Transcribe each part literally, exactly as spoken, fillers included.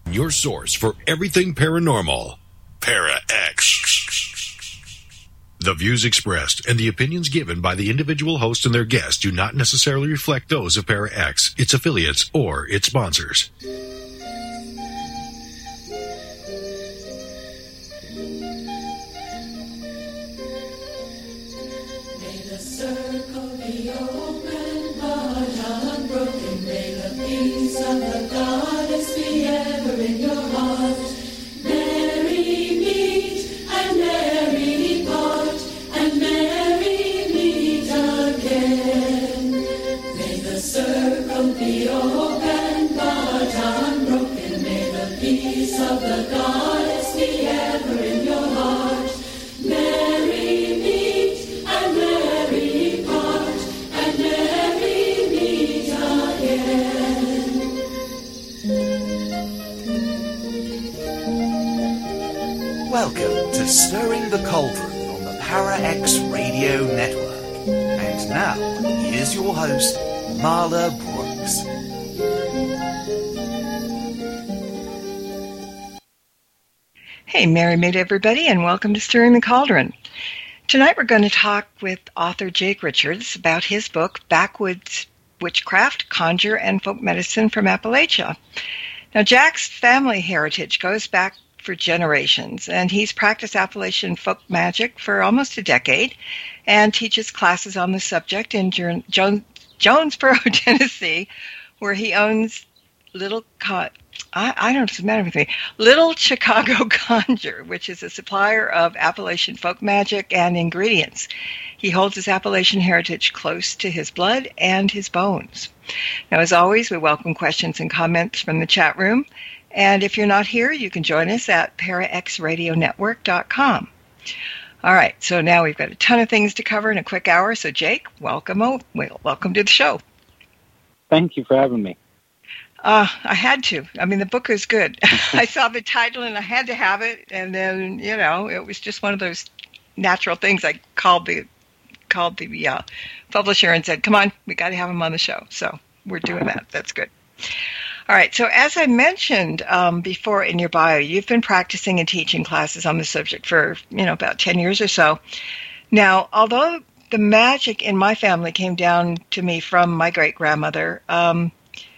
Your source for everything paranormal. ParaX. The views expressed and the opinions given by the individual host and their guests do not necessarily reflect those of ParaX, its affiliates, or its sponsors. Welcome to Stirring the Cauldron on the ParaX Radio Network. And now, here's your host, Marla Brooks. Hey, Merry Maid, everybody, and welcome to Stirring the Cauldron. Tonight we're going to talk with author Jake Richards about his book, Backwoods Witchcraft, Conjure, and Folk Medicine from Appalachia. Now, Jack's family heritage goes back for generations, and he's practiced Appalachian folk magic for almost a decade and teaches classes on the subject in jo- Jonesboro, Tennessee, where he owns Little Co- I, I don't know what's the matter with me. Little Chicago Conjure, which is a supplier of Appalachian folk magic and ingredients. He holds his Appalachian heritage close to his blood and his bones. Now, as always, we welcome questions and comments from the chat room. And if you're not here, you can join us at para x radio network dot com. All right, so now we've got a ton of things to cover in a quick hour. So, Jake, welcome, oh, well, welcome to the show. Thank you for having me. Uh, I had to. I mean, the book is good. I saw the title and I had to have it. And then, you know, it was just one of those natural things. I called the called the uh, publisher and said, come on, we got to have him on the show. So we're doing that. That's good. All right. So as I mentioned um, before in your bio, you've been practicing and teaching classes on the subject for, you know, about ten years or so. Now, although the magic in my family came down to me from my great-grandmother, um,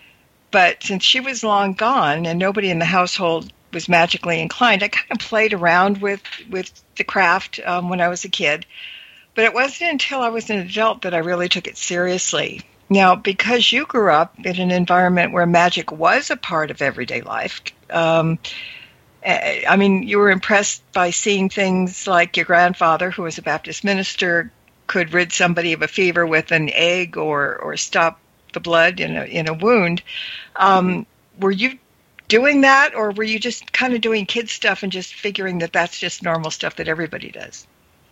but since she was long gone and nobody in the household was magically inclined, I kind of played around with, with the craft um, when I was a kid. But it wasn't until I was an adult that I really took it seriously. Now, because you grew up in an environment where magic was a part of everyday life, um, I mean, you were impressed by seeing things like your grandfather, who was a Baptist minister, could rid somebody of a fever with an egg or, or stop the blood in a in a wound. Um, were you doing that, or were you just kind of doing kid stuff and just figuring that that's just normal stuff that everybody does?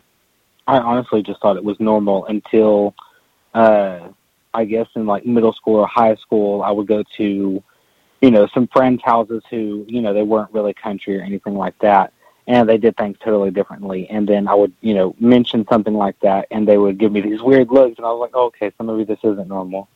I honestly just thought it was normal until, uh, I guess in like middle school or high school, I would go to, you know, some friends' houses who, you know, they weren't really country or anything like that, and they did things totally differently. And then I would, you know, mention something like that, and they would give me these weird looks, and I was like, oh, okay, so maybe this isn't normal.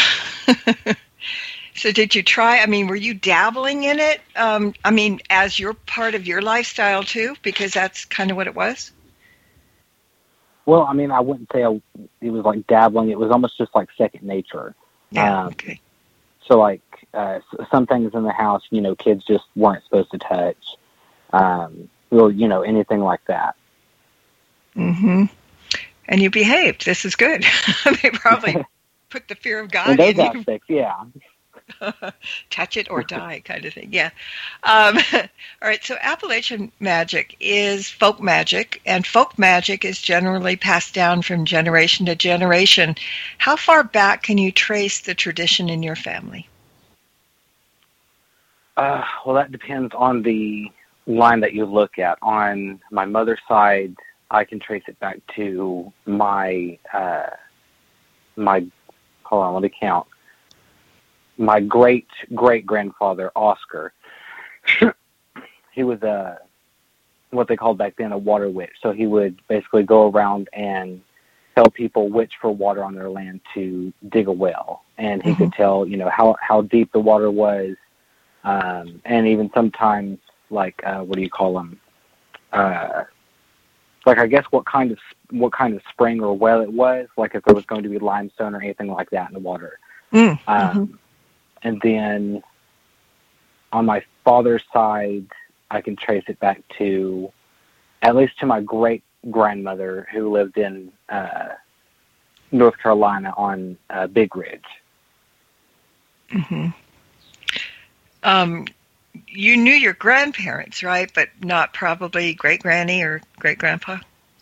So did you try, I mean, were you dabbling in it? Um, I mean, as your part of your lifestyle too, because that's kind of what it was? Well, I mean, I wouldn't say I, it was like dabbling. It was almost just like second nature. Yeah, um, okay. So like uh, some things in the house, you know, kids just weren't supposed to touch. Um, well, you know, anything like that. Mm-hmm. And you behaved. This is good. They probably put the fear of God in those in you. aspects, yeah. Touch it or die kind of thing, yeah. Um, all right, so Appalachian magic is folk magic, and folk magic is generally passed down from generation to generation. How far back can you trace the tradition in your family? Uh, well, that depends on the line that you look at. On my mother's side, I can trace it back to my, uh, my, hold on, let me count. My great-great-grandfather, Oscar, he was a, what they called back then a water witch. So he would basically go around and tell people which for water on their land to dig a well. And he mm-hmm. could tell, you know, how, how deep the water was, Um, and even sometimes, like, uh, what do you call them? Uh, like, I guess what kind of what kind of spring or well it was, like if there was going to be limestone or anything like that in the water. Mm, um, mm-hmm. And then on my father's side, I can trace it back to, at least to my great-grandmother who lived in uh, North Carolina on uh, Big Ridge. Mm-hmm. Um, you knew your grandparents, right? But not probably great-granny or great-grandpa?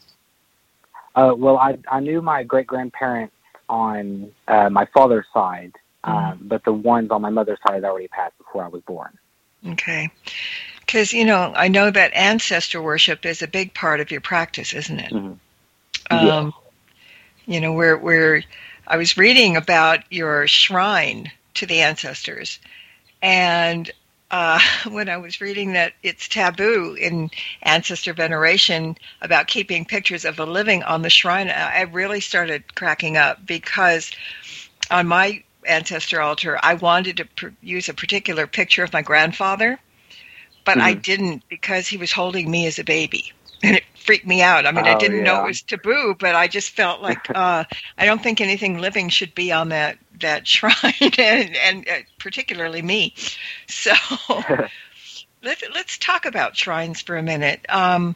Uh, well, I, I knew my great-grandparents on uh, my father's side, um, Mm-hmm. but the ones on my mother's side had already passed before I was born. Okay. Because, you know, I know that ancestor worship is a big part of your practice, isn't it? Mm-hmm. Um, you know, where, where I was reading about your shrine to the ancestors, and uh, when I was reading that it's taboo in ancestor veneration about keeping pictures of the living on the shrine, I really started cracking up, because on my ancestor altar, I wanted to pr- use a particular picture of my grandfather, but Mm-hmm. I didn't, because he was holding me as a baby. And it freaked me out. I mean, I Oh, didn't know yeah. it was taboo, but I just felt like uh, I don't think anything living should be on that, that shrine, and, and uh, particularly me. So let's let's talk about shrines for a minute. Um,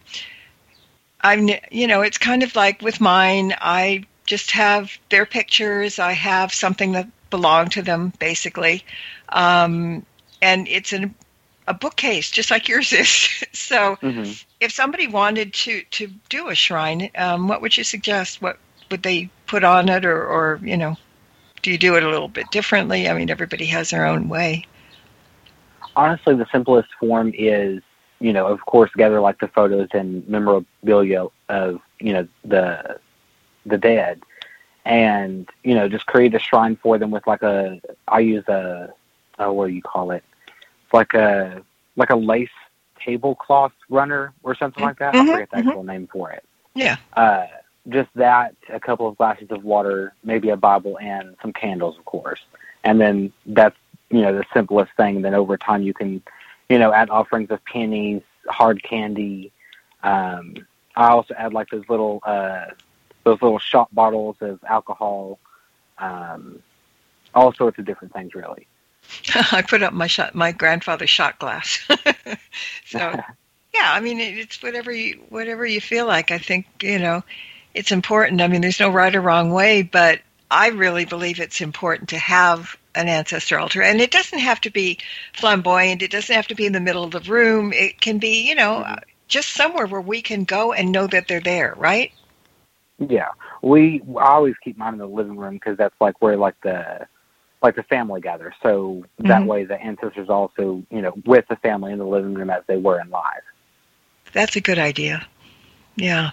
I'm, you know, it's kind of like with mine. I just have their pictures. I have something that belonged to them, basically, um, and it's an a bookcase, just like yours is. So Mm-hmm. if somebody wanted to, to do a shrine, um, what would you suggest? What would they put on it? Or, or, you know, do you do it a little bit differently? I mean, everybody has their own way. Honestly, the simplest form is, you know, of course, gather like the photos and memorabilia of, you know, the the dead, and, you know, just create a shrine for them with like a, I use a, uh, what do you call it? Like a like a lace tablecloth runner or something like that. Mm-hmm, I forget the mm-hmm. actual name for it. Yeah. Uh, just that, a couple of glasses of water, maybe a Bible, and some candles, of course. And then that's, you know, the simplest thing. Then over time you can, you know, add offerings of pennies, hard candy. Um, I also add like those little uh, those little shot bottles of alcohol. Um, all sorts of different things, really. I put up my shot, my grandfather's shot glass. So, yeah, I mean, it, it's whatever you, whatever you feel like. I think, you know, it's important. I mean, there's no right or wrong way, but I really believe it's important to have an ancestor altar. And it doesn't have to be flamboyant. It doesn't have to be in the middle of the room. It can be, you know, mm-hmm. just somewhere where we can go and know that they're there, right? Yeah. We, I always keep mine in the living room, because that's like where like the, like the family gathers. So that Mm-hmm. way the ancestors also, you know, with the family in the living room as they were in life. That's a good idea. Yeah.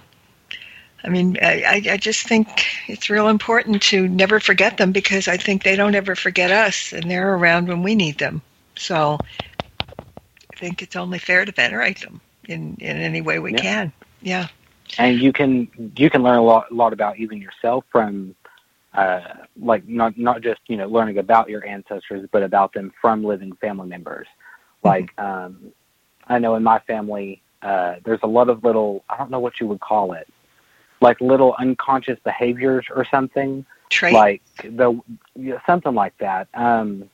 I mean, I, I just think it's real important to never forget them, because I think they don't ever forget us, and they're around when we need them. So I think it's only fair to venerate them in, in any way we yeah. can. Yeah. And you can, you can learn a lot, a lot about even yourself from, uh, like not, not just, you know, learning about your ancestors, but about them from living family members. Like, um, I know in my family, uh, there's a lot of little, I don't know what you would call it, like little unconscious behaviors or something. Trait. Like the, yeah, something like that. Um,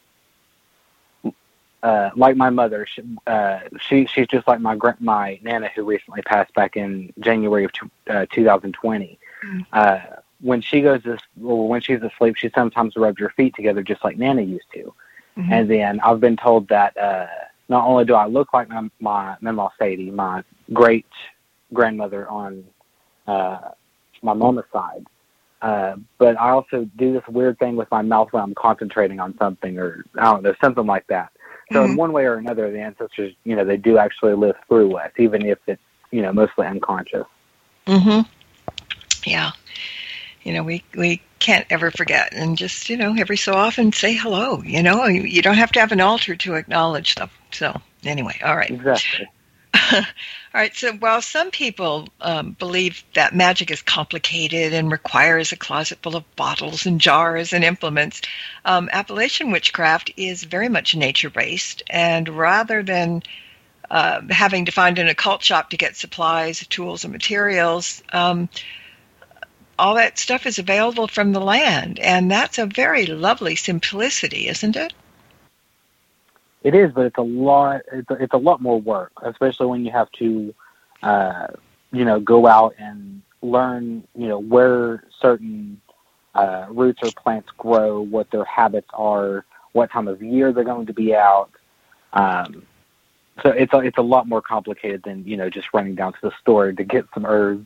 uh, like my mother, she, uh, she, she's just like my, my Nana, who recently passed back in January of two, uh, two thousand twenty. Mm-hmm. Uh, when she goes to, or when she's asleep, she sometimes rubs her feet together just like Nana used to. Mm-hmm. And then I've been told that uh, not only do I look like my, my Mama Sadie, my great grandmother on uh, my mama's side, uh, but I also do this weird thing with my mouth when I'm concentrating on something, or I don't know, something like that. So mm-hmm. in one way or another, the ancestors, you know, they do actually live through us, even if it's, you know, mostly unconscious. Mm-hmm. Yeah. You know, we, we can't ever forget, and just, you know, every so often say hello. You know, you don't have to have an altar to acknowledge them. So anyway, all right. Exactly. All right. So while some people um, believe that magic is complicated and requires a closet full of bottles and jars and implements, um, Appalachian witchcraft is very much nature-based. And rather than uh, having to find an occult shop to get supplies, tools, and materials, um, all that stuff is available from the land. And that's a very lovely simplicity, isn't it? It is, but it's a lot. It's a, it's a lot more work, especially when you have to, uh, you know, go out and learn, you know, where certain uh, roots or plants grow, what their habits are, what time of year they're going to be out. Um, so it's a, it's a lot more complicated than, you know, just running down to the store to get some herbs.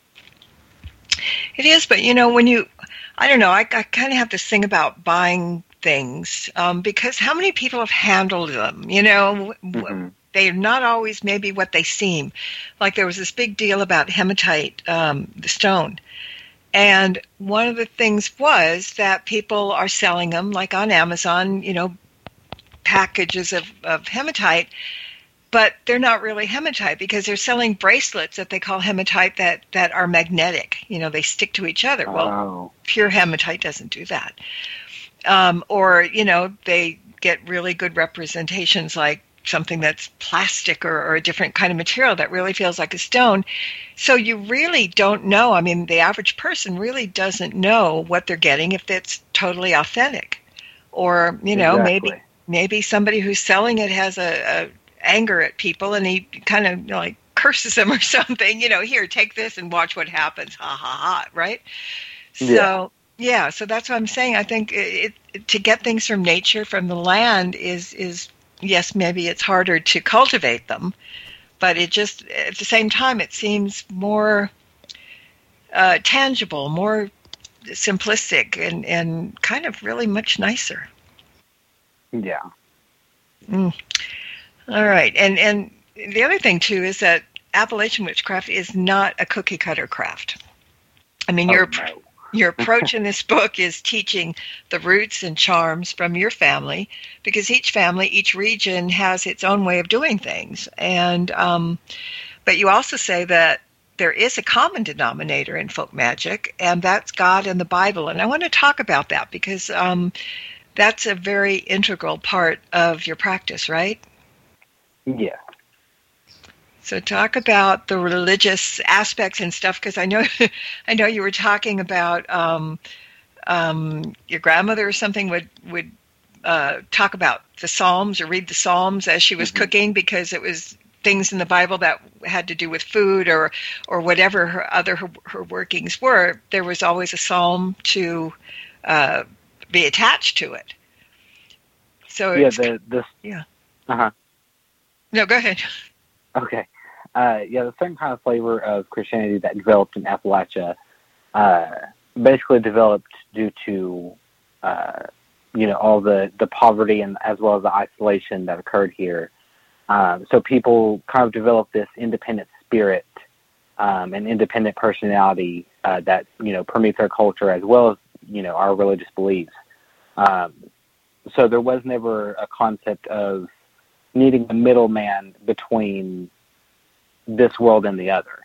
It is, but you know, when you, I don't know, I, I kind of have this thing about buying things um, because how many people have handled them? You know, mm-hmm. They're not always maybe what they seem. Like there was this big deal about hematite, um, the stone, and one of the things was that people are selling them, like on Amazon, you know, packages of, of hematite. But they're not really hematite because they're selling bracelets that they call hematite that, that are magnetic. You know, they stick to each other. Well, oh. Pure hematite doesn't do that. Um, or, you know, they get really good representations like something that's plastic or, or a different kind of material that really feels like a stone. So you really don't know. I mean, the average person really doesn't know what they're getting if it's totally authentic. Or, you know, exactly. maybe maybe somebody who's selling it has a, a anger at people and he kind of you know, like curses them or something, you know, here, take this and watch what happens. Ha ha ha. Right. Yeah. So, yeah. So that's what I'm saying. I think it, it, to get things from nature, from the land is, is yes, maybe it's harder to cultivate them, but it just, at the same time, it seems more uh, tangible, more simplistic and, and kind of really much nicer. Yeah. Mm. All right. And and the other thing, too, is that Appalachian witchcraft is not a cookie-cutter craft. I mean, oh, your no. your approach in this book is teaching the roots and charms from your family, because each family, each region has its own way of doing things. And um, but you also say that there is a common denominator in folk magic, and that's God and the Bible. And I want to talk about that because um, that's a very integral part of your practice, right? Yeah. So talk about the religious aspects and stuff, because I know, I know you were talking about um, um, your grandmother or something would would uh, talk about the Psalms or read the Psalms as she was mm-hmm. cooking, because it was things in the Bible that had to do with food or or whatever her other her, her workings were. There was always a psalm to uh, be attached to it. So yeah, it's, the the yeah. Uh huh. No, go ahead. Okay. Uh, yeah, the certain kind of flavor of Christianity that developed in Appalachia uh, basically developed due to, uh, you know, all the, the poverty and as well as the isolation that occurred here. Um, so people kind of developed this independent spirit um, and independent personality uh, that, you know, permeates our culture as well as, you know, our religious beliefs. Um, so there was never a concept of needing a middleman between this world and the other.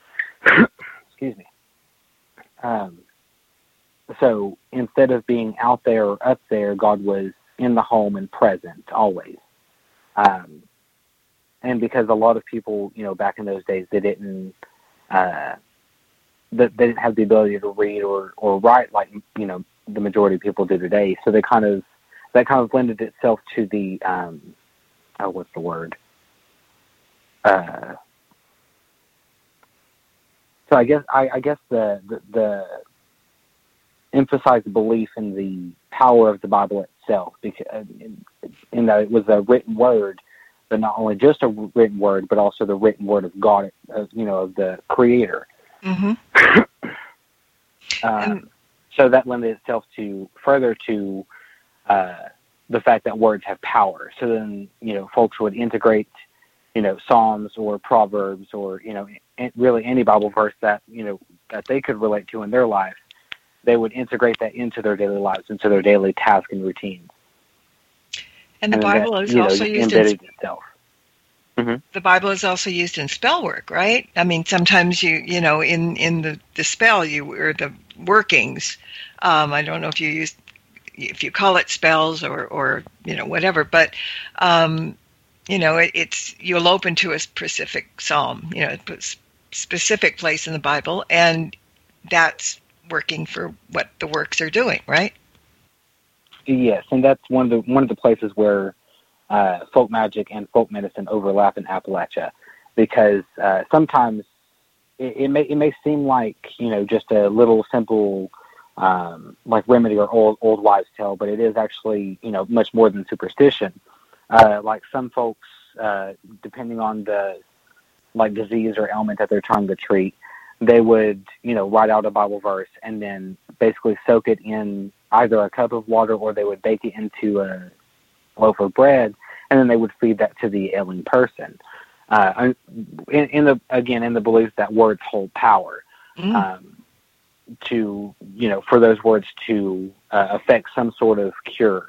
Excuse me. Um, so instead of being out there or up there, God was in the home and present always. Um, and because a lot of people, you know, back in those days, they didn't, uh, they, they didn't have the ability to read or, or write like, you know, the majority of people do today. So they kind of, that kind of lended itself to the, um, oh, what's the word? Uh, so I guess I, I guess the, the the emphasized belief in the power of the Bible itself, because in, in that it was a written word, but not only just a written word, but also the written word of God, of, you know, of the Creator. Mm-hmm. um, so that lended itself to further to uh, the fact that words have power. So then, you know, folks would integrate, you know, Psalms or Proverbs or, you know, really any Bible verse that, you know, that they could relate to in their life. They would integrate that into their daily lives, into their daily tasks and routines. And the and Bible that, is you know, also just used embedded in itself. Mm-hmm. the Bible is also used in spell work, right? I mean, sometimes you, you know, in, in the, the spell, you, or the workings, um, I don't know if you use, if you call it spells or, or, you know, whatever, but, um, you know, it, it's, you'll open to a specific psalm, you know, a specific place in the Bible, and that's working for what the works are doing, right? Yes, and that's one of the one of the places where uh, folk magic and folk medicine overlap in Appalachia, because uh, sometimes it, it may it may seem like, you know, just a little simple um, like remedy or old old wives' tale, but it is actually, you know, much more than superstition. Uh, like some folks, uh, depending on the like disease or ailment that they're trying to treat, they would, you know, write out a Bible verse and then basically soak it in either a cup of water, or they would bake it into a loaf of bread, and then they would feed that to the ailing person. Uh, in, in the again, in the belief that words hold power, Mm. um, to, you know, for those words to uh, affect some sort of cure.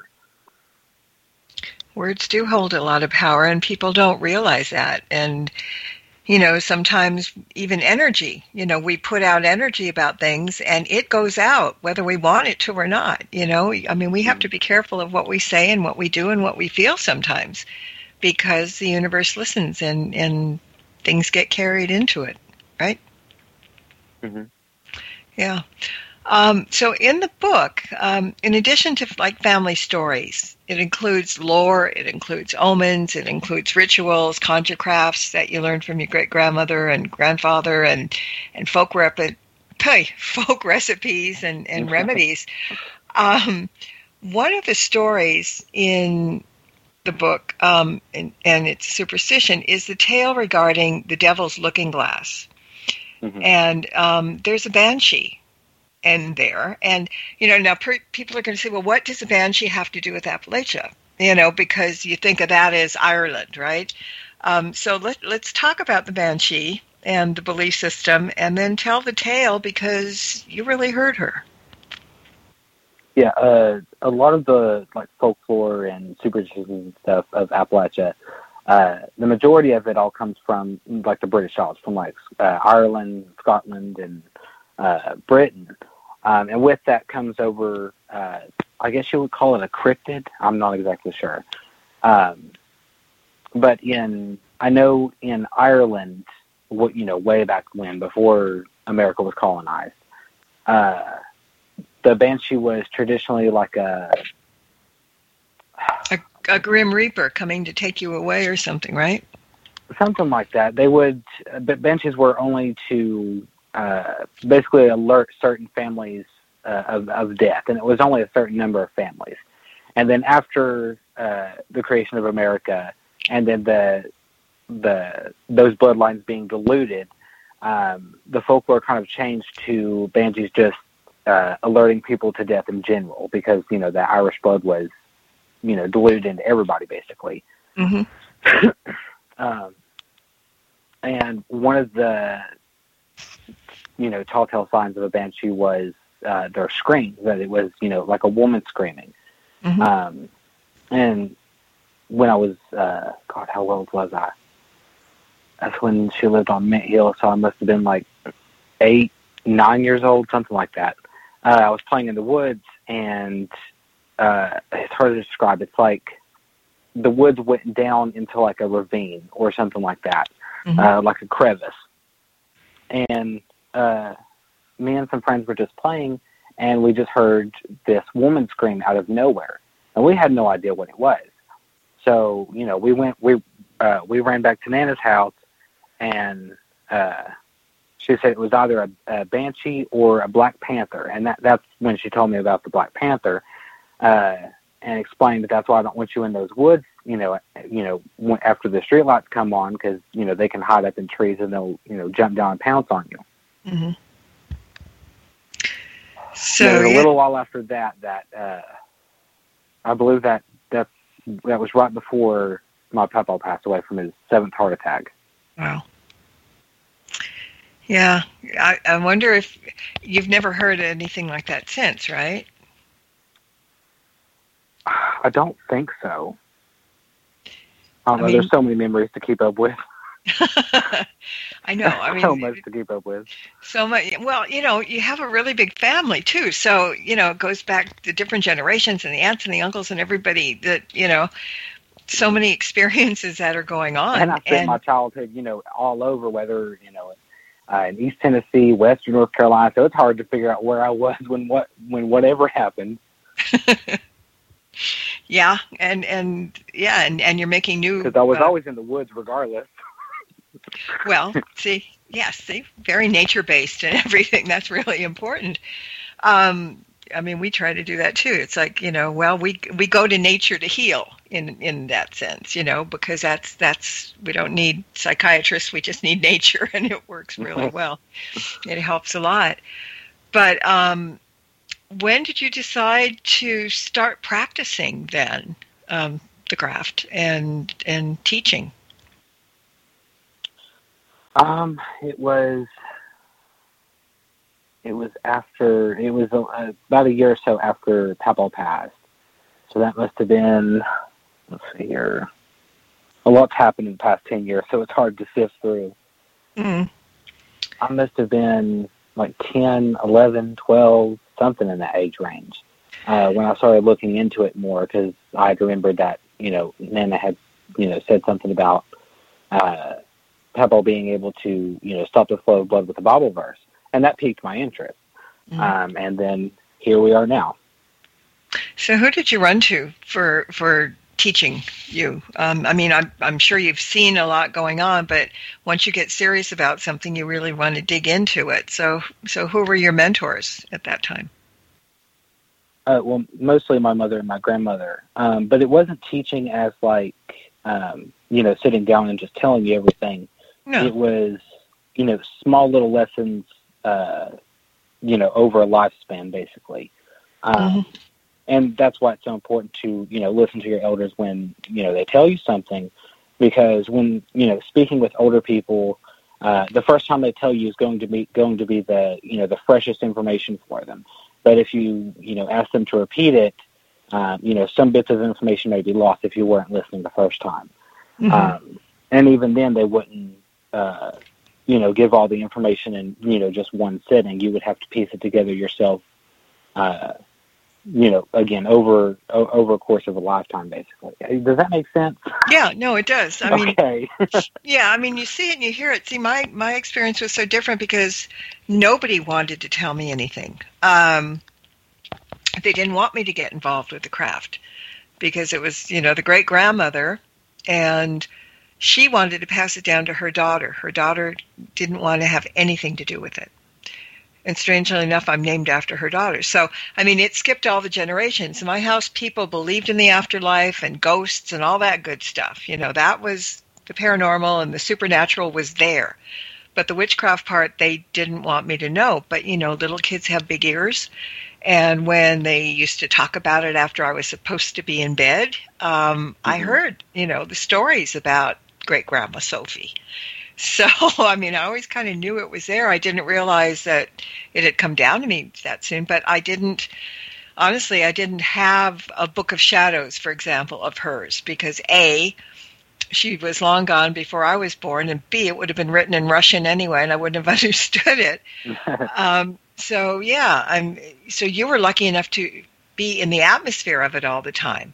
Words do hold a lot of power, and people don't realize that. And, you know, sometimes even energy, you know, we put out energy about things and it goes out whether we want it to or not. You know, I mean, we have to be careful of what we say and what we do and what we feel sometimes, because the universe listens and, and things get carried into it, right? Mm-hmm. Yeah. Um, so in the book, um, in addition to like family stories, it includes lore, it includes omens, it includes rituals, conjure crafts that you learned from your great-grandmother and grandfather, and, and folk, rep- folk recipes and, and remedies. Um, one of the stories in the book, um, and, and its superstition, is the tale regarding the devil's looking glass. Mm-hmm. And um, there's a banshee in there. And, you know, now per- people are going to say, well, what does a banshee have to do with Appalachia? You know, because you think of that as Ireland, right? Um, so let, let's talk about the banshee and the belief system, and then tell the tale, because you really heard her. Yeah, uh, a lot of the like folklore and superstitions and stuff of Appalachia, uh, the majority of it all comes from like the British Isles, from like uh, Ireland, Scotland, and uh, Britain. Um, and with that comes over, uh, I guess you would call it a cryptid. I'm not exactly sure. Um, but in, I know in Ireland, what, you know, way back when, before America was colonized, uh, the banshee was traditionally like a, a... A grim reaper coming to take you away or something, right? Something like that. They would, but banshees were only to uh, basically alert certain families uh, of, of death, and it was only a certain number of families. And then after uh, the creation of America, and then the the those bloodlines being diluted, um, the folklore kind of changed to banshees just uh, alerting people to death in general, because, you know, the Irish blood was, you know, diluted into everybody basically. Mm-hmm. um, and one of the, you know, telltale signs of a banshee was uh, their scream, that it was, you know, like a woman screaming. Mm-hmm. Um, and when I was, uh, God, how old was I? That's when she lived on Mint Hill, so I must have been like eight, nine years old, something like that. Uh, I was playing in the woods, and uh, it's hard to describe. It's like the woods went down into like a ravine or something like that, Mm-hmm. uh, like a crevice. And uh, me and some friends were just playing, and we just heard this woman scream out of nowhere, and we had no idea what it was. So, you know, we went, we uh, we ran back to Nana's house, and uh, she said it was either a, a banshee or a black panther, and that that's when she told me about the black panther, uh, and explained that that's why I don't want you in those woods, you know, you know, after the streetlights come on, because, you know, they can hide up in trees and they'll, you know, jump down and pounce on you. Mm-hmm. So There was a yeah. little while after that, that uh, I believe that that that was right before my papa passed away from his seventh heart attack. Wow. Yeah, I, I wonder if you've never heard anything like that since, right? I don't think so. I don't know. I mean, there's so many memories to keep up with. I know. I mean, so much to keep up with. So much. Well, you know, you have a really big family too. So, you know, it goes back to different generations and the aunts and the uncles and everybody that, you know, so many experiences that are going on. And I spent and, my childhood, you know, all over, whether, you know, uh, in East Tennessee, Western North Carolina. So it's hard to figure out where I was when what when whatever happened. yeah. And, and yeah. And, and you're making new. Because I was uh, always in the woods regardless. Well, see, yes, see, very nature-based and everything. That's really important. Um, I mean, we try to do that too. It's like, you know, well, we we go to nature to heal in in that sense, you know, because that's that's we don't need psychiatrists. We just need nature, and it works really well. It helps a lot. But um, when did you decide to start practicing then um, the craft and and teaching? Um, it was, it was after, it was uh, about a year or so after Papa passed. So that must have been, let's see here, a lot's happened in the past ten years, so it's hard to sift through. Mm. I must have been like ten, eleven, twelve, something in that age range, uh, when I started looking into it more, because I had remembered that, you know, Nana had, you know, said something about, uh, Papa being able to, you know, stop the flow of blood with a Bible verse. And that piqued my interest. Mm-hmm. Um, and then here we are now. So who did you run to for for teaching you? Um, I mean, I'm, I'm sure you've seen a lot going on, but once you get serious about something, you really want to dig into it. So, so who were your mentors at that time? Uh, well, mostly my mother and my grandmother. Um, but it wasn't teaching as like, um, you know, sitting down and just telling you everything. No. It was, you know, small little lessons, uh, you know, over a lifespan, basically. Um, mm-hmm. And that's why it's so important to, you know, listen to your elders when, you know, they tell you something, because when, you know, speaking with older people, uh, the first time they tell you is going to be going to be the, you know, the freshest information for them. But if you, you know, ask them to repeat it, um, you know, some bits of information may be lost if you weren't listening the first time. Mm-hmm. Um, and even then they wouldn't, Uh, you know, give all the information in, you know, just one sitting. You would have to piece it together yourself, uh, you know, again, over o- over a course of a lifetime, basically. Does that make sense? Yeah, no, it does. I mean, okay. yeah, I mean, you see it and you hear it. See, my, my experience was so different because nobody wanted to tell me anything. Um, they didn't want me to get involved with the craft because it was, you know, the great-grandmother, and she wanted to pass it down to her daughter. Her daughter didn't want to have anything to do with it. And strangely enough, I'm named after her daughter. So, I mean, it skipped all the generations. In my house, people believed in the afterlife and ghosts and all that good stuff. You know, that was the paranormal, and the supernatural was there. But the witchcraft part, they didn't want me to know. But, you know, little kids have big ears. And when they used to talk about it after I was supposed to be in bed, um, mm-hmm. I heard, you know, the stories about great-grandma Sophie. So, I mean, I always kind of knew it was there. I didn't realize that it had come down to me that soon, but I didn't, honestly, I didn't have a Book of Shadows, for example, of hers, because A, she was long gone before I was born, and B, it would have been written in Russian anyway, and I wouldn't have understood it. um, so, yeah, I'm, so you were lucky enough to be in the atmosphere of it all the time.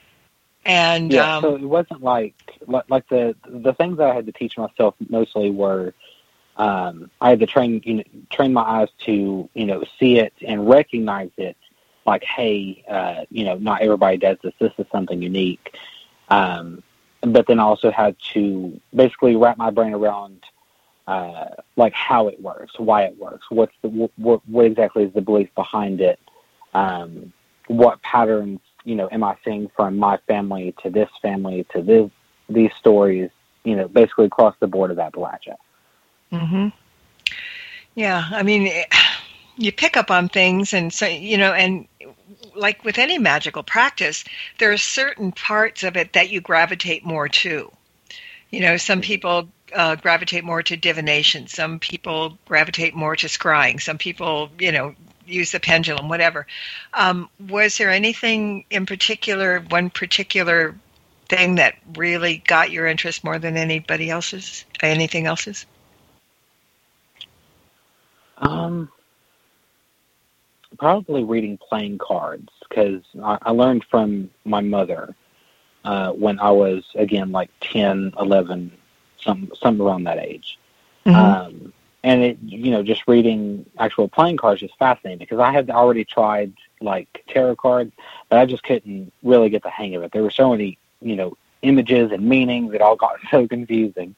And yeah, um, so it wasn't like, like like the the things that I had to teach myself mostly were um, I had to train you know, train my eyes to you know see it and recognize it. Like, hey, uh, you know, not everybody does this. This is something unique. Um, but then I also had to basically wrap my brain around uh, like how it works, why it works, what's the what, what exactly is the belief behind it, um, what patterns. You know, am I seeing from my family to this family to this, these stories, you know, basically across the board of Appalachia. Mm-hmm. Yeah, I mean, you pick up on things, and so, you know, and like with any magical practice, there are certain parts of it that you gravitate more to. You know, some people uh, gravitate more to divination. Some people gravitate more to scrying. Some people, you know, use the pendulum, whatever. Um, was there anything in particular, one particular thing that really got your interest more than anybody else's, anything else's? Um, probably reading playing cards, because I, I learned from my mother uh, when I was, again, like ten, eleven, some, something around that age. Mm-hmm. Um, and it, you know, just reading actual playing cards is fascinating, because I had already tried like tarot cards, but I just couldn't really get the hang of it. There were so many, you know, images and meanings that all got so confusing.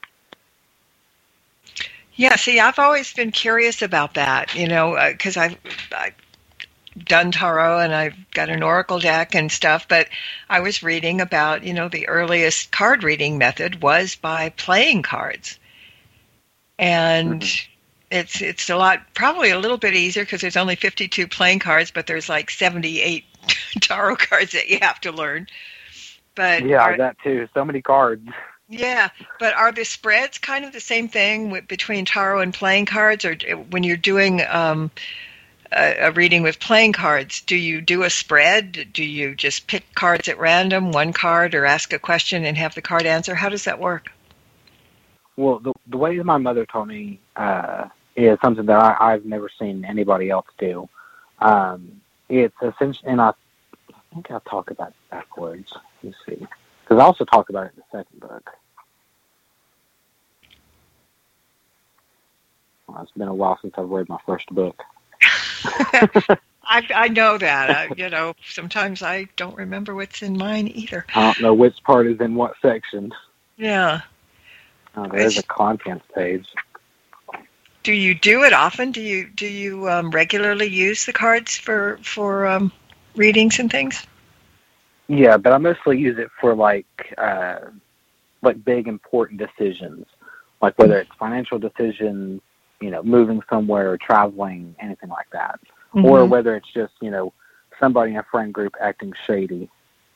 Yeah, see, I've always been curious about that, you know, because uh, I've, I've done tarot and I've got an oracle deck and stuff, but I was reading about, you know, the earliest card reading method was by playing cards. And mm-hmm. it's it's a lot, probably a little bit easier because there's only fifty-two playing cards, but there's like seventy-eight tarot cards that you have to learn. But yeah, are, that too. So many cards. Yeah, but are the spreads kind of the same thing with, between tarot and playing cards? Or when you're doing um, a, a reading with playing cards, do you do a spread? Do you just pick cards at random, one card, or ask a question and have the card answer? How does that work? Well, the, the way my mother taught me uh, is something that I, I've never seen anybody else do. Um, it's essentially, and I, I think I'll talk about it backwards. Let's see. Because I also talk about it in the second book. Well, it's been a while since I've read my first book. I, I know that. I, you know, sometimes I don't remember what's in mine either. I don't know which part is in what section. Yeah. Oh, there's a contents page. Do you do it often? Do you do you um, regularly use the cards for for um, readings and things? Yeah, but I mostly use it for like uh, like big important decisions, like whether it's financial decisions, you know, moving somewhere, or traveling, anything like that, mm-hmm. or whether it's just, you know, somebody in a friend group acting shady.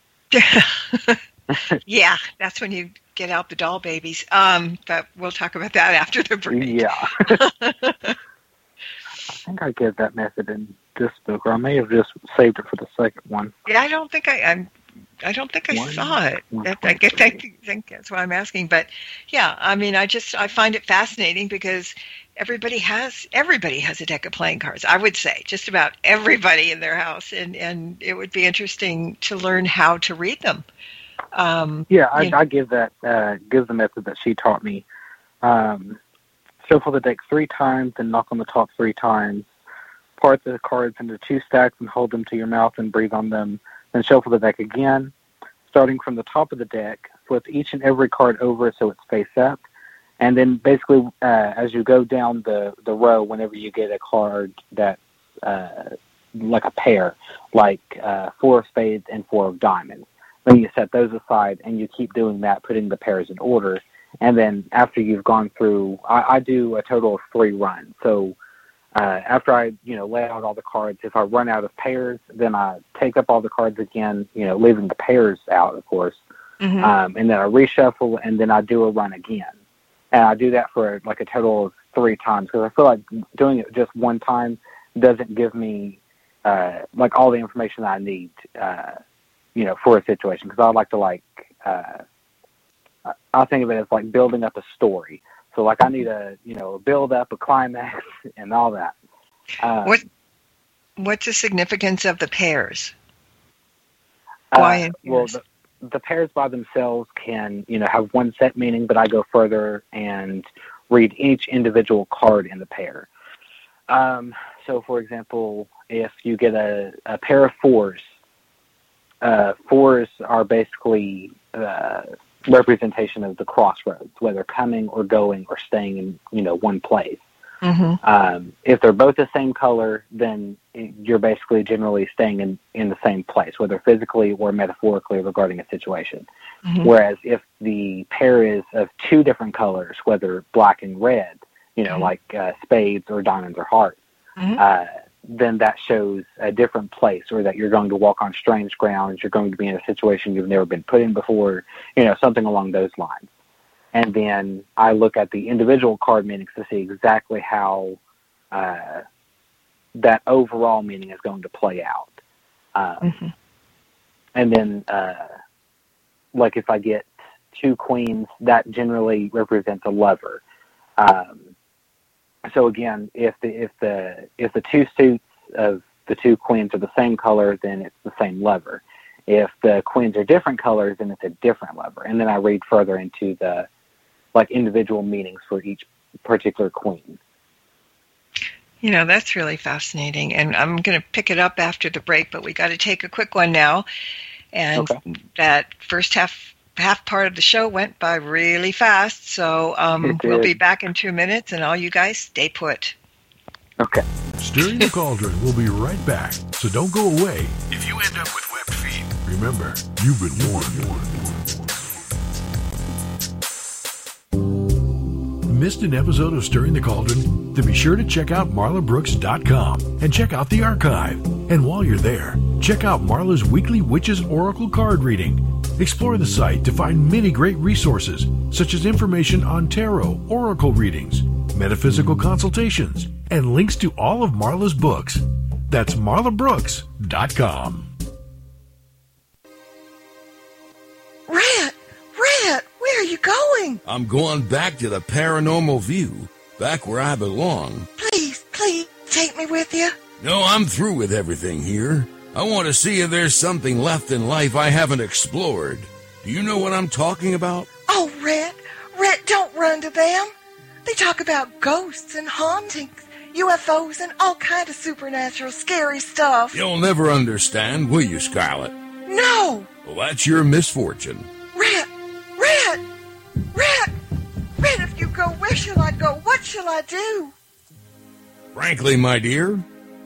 Yeah, that's when you get out the doll babies. Um, but we'll talk about that after the break. Yeah. I think I get that method in this book, or I may have just saved it for the second one. Yeah, I don't think I, I'm. I don't think I one, saw it. That, I, guess, I think that's why I'm asking. But yeah, I mean, I just I find it fascinating because everybody has everybody has a deck of playing cards. I would say just about everybody in their house, and, and it would be interesting to learn how to read them. Um, yeah, I, I give that uh, give the method that she taught me. Um, shuffle the deck three times and knock on the top three times. Part the cards into two stacks and hold them to your mouth and breathe on them. Then shuffle the deck again. Starting from the top of the deck, flip each and every card over so it's face up. And then basically, uh, as you go down the, the row, whenever you get a card that's uh, like a pair, like uh, four of spades and four of diamonds, then you set those aside and you keep doing that, putting the pairs in order. And then after you've gone through, I, I do a total of three runs. So uh, after I, you know, lay out all the cards, if I run out of pairs, then I take up all the cards again, you know, leaving the pairs out, of course. Mm-hmm. Um, and then I reshuffle, and then I do a run again. And I do that for like a total of three times, because I feel like doing it just one time doesn't give me uh, like all the information that I need, uh, you know, for a situation. Because I like to like, uh, I think of it as like building up a story. So like I need a, you know, a build up, a climax, and all that. Uh, what What's the significance of the pairs? Why? Uh, well, the, the pairs by themselves can, you know, have one set meaning, but I go further and read each individual card in the pair. Um, so, for example, if you get a, a pair of fours, uh, fours are basically uh, representation of the crossroads, whether coming or going or staying in, you know, one place. Mm-hmm. Um, if they're both the same color, then you're basically generally staying in, in the same place, whether physically or metaphorically regarding a situation. Mm-hmm. Whereas if the pair is of two different colors, whether black and red, you know, mm-hmm. like uh, spades or diamonds or hearts, mm-hmm. uh, then that shows a different place, or that you're going to walk on strange grounds, you're going to be in a situation you've never been put in before, you know, something along those lines. And then I look at the individual card meanings to see exactly how uh, that overall meaning is going to play out. Um, mm-hmm. And then uh, like if I get two queens, that generally represents a lover. Um, so again, if the if the if the two suits of the two queens are the same color, then it's the same lover. If the queens are different colors, then it's a different lover. And then I read further into the like individual meanings for each particular queen. You know, that's really fascinating. And I'm going to pick it up after the break, but we got to take a quick one now. And okay. That first half half part of the show went by really fast. So um, we'll be back in two minutes, and all you guys stay put. Okay. Stirring the Cauldron will be right back, so don't go away. If you end up with webbed feet, remember, you've been warned. Missed an episode of Stirring the Cauldron? Then be sure to check out marla brooks dot com and check out the archive. And while you're there, check out Marla's weekly Witches Oracle card reading. Explore the site to find many great resources, such as information on tarot, oracle readings, metaphysical consultations, and links to all of Marla's books. That's marla brooks dot com. Rat! Rat! Where are you going? I'm going back to the Paranormal View, back where I belong. Please, please, take me with you. No, I'm through with everything here. I want to see if there's something left in life I haven't explored. Do you know what I'm talking about? Oh, Rat, Rat, don't run to them. They talk about ghosts and hauntings, U F Os, and all kind of supernatural scary stuff. You'll never understand, will you, Scarlet? No! Well, that's your misfortune. Rat! Rat! Rat! Rat, if you go, where shall I go? What shall I do? Frankly, my dear...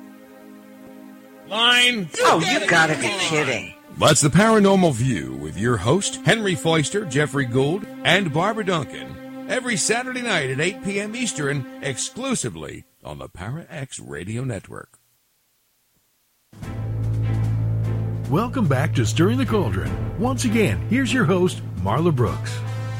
Line! Oh, you gotta be kidding. That's the Paranormal View with your host, Henry Foister, Jeffrey Gould, and Barbara Duncan. Every Saturday night at eight p.m. Eastern, exclusively on the Para X Radio Network. Welcome back to Stirring the Cauldron. Once again, here's your host, Marla Brooks.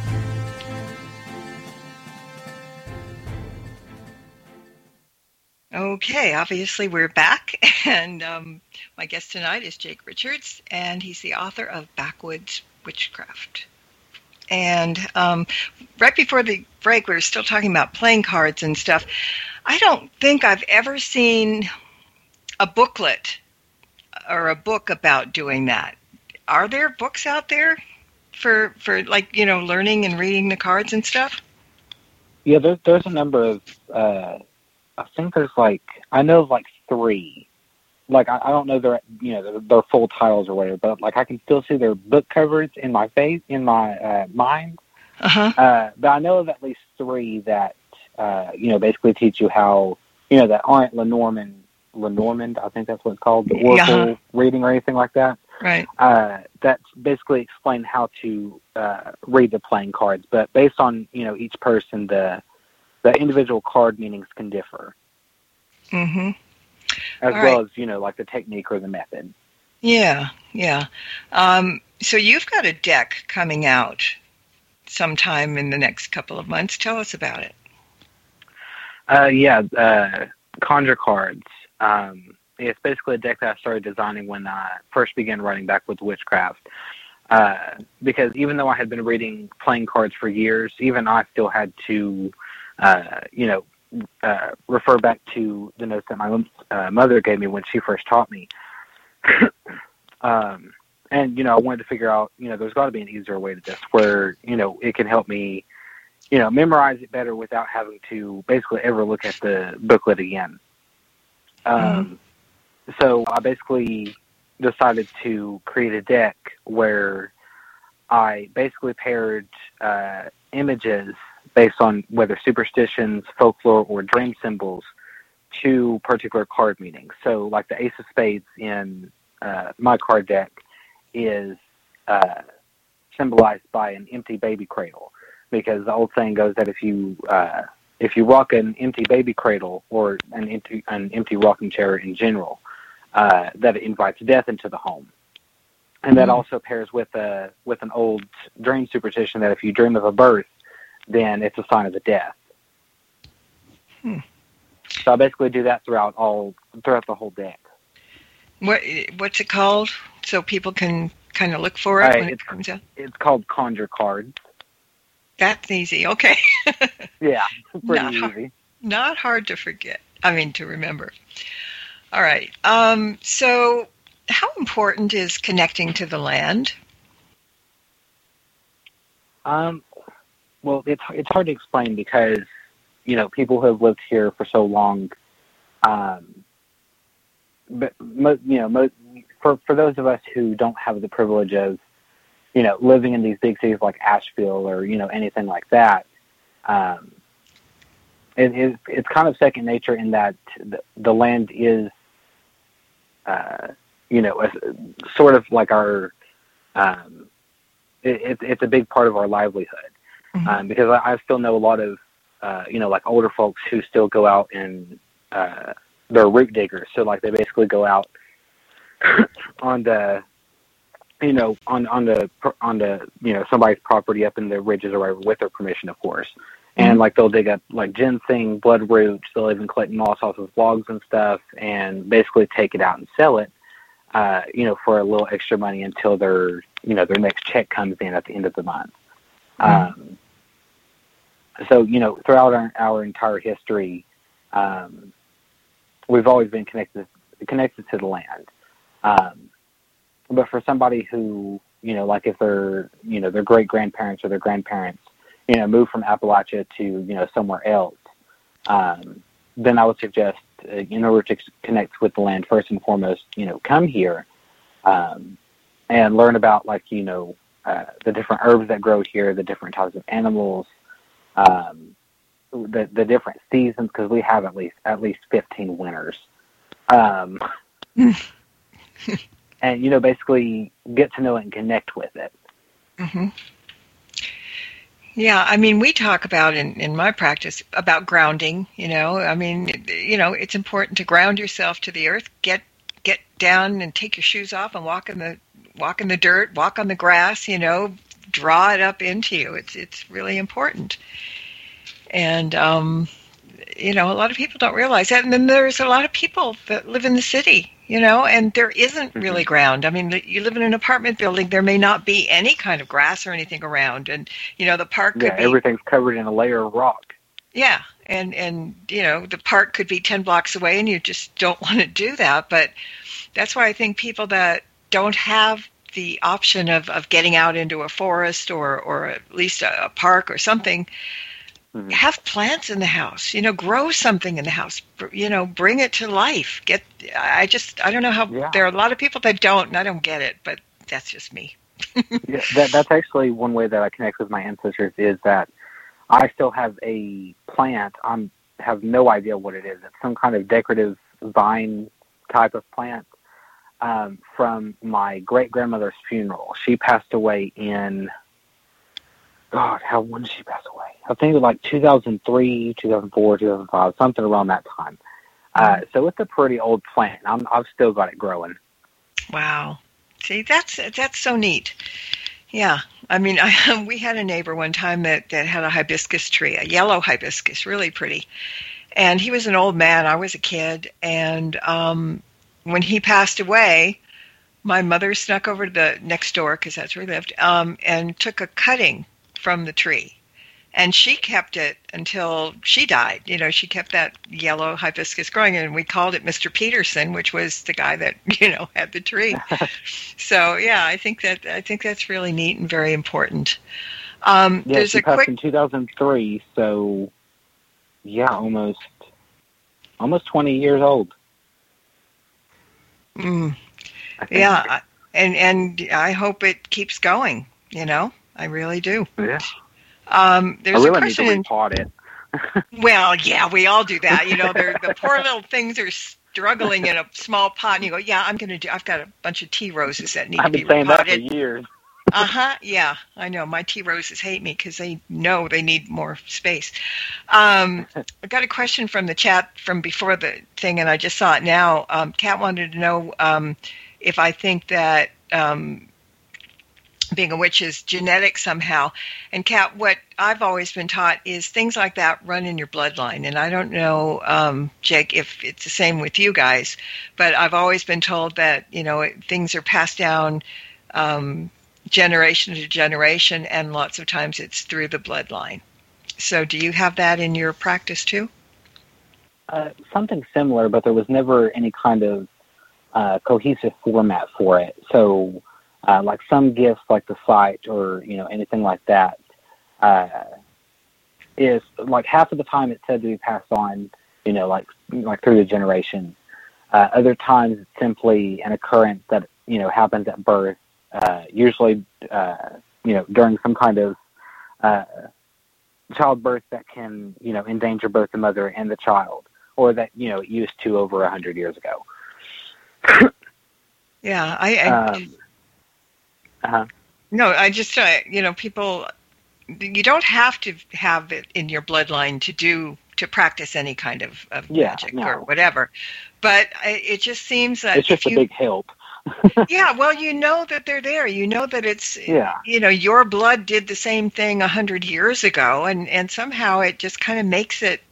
Okay, obviously we're back, and um, my guest tonight is Jake Richards, and he's the author of Backwoods Witchcraft. And um, right before the break, we were still talking about playing cards and stuff. I don't think I've ever seen a booklet or a book about doing that. Are there books out there for, for like, you know, learning and reading the cards and stuff? Yeah, there's, there's a number of... Uh... I think there's like, I know of like three. Like, I, I don't know their, you know, their, their full titles or whatever, but like I can still see their book covers in my face, in my uh, mind. Uh-huh. Uh, but I know of at least three that, uh, you know, basically teach you how, you know, that aren't Lenormand, Lenormand, I think that's what it's called, the Oracle uh-huh. reading or anything like that. Right. Uh, that's basically explain how to uh, read the playing cards. But based on, you know, each person, the the individual card meanings can differ. Mm-hmm. As All well right. as, you know, like the technique or the method. Yeah, yeah. Um, so you've got a deck coming out sometime in the next couple of months. Tell us about it. Uh, yeah, uh, Conjure Cards. Um, it's basically a deck that I started designing when I first began writing Backwoods Witchcraft. Uh, because even though I had been reading playing cards for years, even I still had to... Uh, you know, uh, refer back to the notes that my uh, mother gave me when she first taught me. um, and, you know, I wanted to figure out, you know, there's got to be an easier way to this where, you know, it can help me, you know, memorize it better without having to basically ever look at the booklet again. Um, mm-hmm. So I basically decided to create a deck where I basically paired uh, images based on whether superstitions, folklore, or dream symbols to particular card meanings. So like the Ace of Spades in uh, my card deck is uh, symbolized by an empty baby cradle, because the old saying goes that if you uh, if you rock an empty baby cradle or an empty an empty rocking chair in general, uh, that it invites death into the home. And that mm-hmm. also pairs with a with an old dream superstition that if you dream of a birth, then it's a sign of a death. Hmm. So I basically do that throughout all throughout the whole deck. What what's it called? So people can kind of look for it Right, when it it's- comes out? It's called Conjure Cards. That's easy. Okay. Yeah, pretty Not hard. easy. Not hard to forget. I mean, to remember. All right. Um, so how important is connecting to the land? Um, well, it's it's hard to explain because, you know, people who have lived here for so long, um, but mo- you know, mo- for for those of us who don't have the privilege of, you know, living in these big cities like Asheville or you know anything like that, um, it, it it's kind of second nature in that the, the land is, uh, you know, a, sort of like our. Um, it, it, it's a big part of our livelihood. Mm-hmm. Um, because I, I still know a lot of, uh, you know, like older folks who still go out and uh, they're root diggers. So like they basically go out on the, you know, on on the on the you know somebody's property up in the ridges or whatever with their permission, of course. And like they'll dig up like ginseng, blood roots. They'll even collect moss off of logs and stuff, and basically take it out and sell it, uh, you know, for a little extra money until their you know their next check comes in at the end of the month. Um, so, you know, throughout our, our entire history, um, we've always been connected, connected to the land. Um, but for somebody who, you know, like if they're, you know, their great grandparents or their grandparents, you know, moved from Appalachia to, you know, somewhere else, um, then I would suggest uh, in order to connect with the land, first and foremost, you know, come here, um, and learn about like, you know, Uh, the different herbs that grow here, the different types of animals, um, the the different seasons, because we have at least at least fifteen winters, um, and you know basically get to know it and connect with it. Mm-hmm. Yeah, I mean, we talk about in, in my practice about grounding. You know, I mean, you know, it's important to ground yourself to the earth. Get get down and take your shoes off and walk in the walk in the dirt, walk on the grass, you know, draw it up into you. It's it's really important. And, um, you know, a lot of people don't realize that. And then there's a lot of people that live in the city, you know, and there isn't really ground. I mean, you live in an apartment building, there may not be any kind of grass or anything around. And, you know, the park could yeah, be... everything's covered in a layer of rock. Yeah, and, and, you know, the park could be ten blocks away and you just don't want to do that. But that's why I think people that don't have the option of, of getting out into a forest or, or at least a, a park or something, mm-hmm. have plants in the house, you know, grow something in the house, you know, bring it to life. Get, I just, I don't know how, yeah. There are a lot of people that don't, and I don't get it, but that's just me. yeah, that, that's actually one way that I connect with my ancestors is that I still have a plant. I have no idea what it is. It's some kind of decorative vine type of plant. Um, from my great-grandmother's funeral. She passed away in, God, how, when did she pass away? I think it was like two thousand three, two thousand four, two thousand five, something around that time. Uh, so it's a pretty old plant. I'm, I've still got it growing. Wow. See, that's that's so neat. Yeah. I mean, I, we had a neighbor one time that, that had a hibiscus tree, a yellow hibiscus, really pretty. And he was an old man. I was a kid. And, um, when he passed away, my mother snuck over to the next door, because that's where we lived, um, and took a cutting from the tree. And she kept it until she died. You know, she kept that yellow hibiscus growing, and we called it Mister Peterson, which was the guy that, you know, had the tree. So, yeah, I think that I think that's really neat and very important. Um, yeah, there's she a passed quick... in two thousand three, so, yeah, almost, almost twenty years old. Mm. Yeah, and and I hope it keeps going. You know, I really do. Yeah. Um, there's I really a question. need to repot it. Well, yeah, we all do that. You know, they're, the poor little things are struggling in a small pot, and you go, "Yeah, I'm going to do. I've got a bunch of tea roses that need I've to be been saying repotted." that for years. Uh huh. Yeah, I know. My tea roses hate me because they know they need more space. Um, I got a question from the chat from before the thing, and I just saw it now. Um, Kat wanted to know um, if I think that um, being a witch is genetic somehow. And Kat, what I've always been taught is things like that run in your bloodline. And I don't know, um, Jake, if it's the same with you guys, but I've always been told that, you know, it, things are passed down um, generation to generation, and lots of times it's through the bloodline. So do you have that in your practice too? Uh, something similar, but there was never any kind of uh, cohesive format for it. So, uh, like some gifts, like the sight or you know anything like that, uh, is like half of the time it's said to be passed on, you know, like like through the generations. Uh, other times it's simply an occurrence that you know happens at birth, uh, usually uh, you know during some kind of uh, childbirth that can you know endanger both the mother and the child, or that you know it used to over a hundred years ago. Yeah, I. I um, uh-huh. No, I just uh, you know people. You don't have to have it in your bloodline to do to practice any kind of, of yeah, magic no. or whatever, but I, it just seems that it's just if a you, big help. yeah, well, you know that they're there. You know that it's yeah. you know your blood did the same thing a hundred years ago, and and somehow it just kind of makes it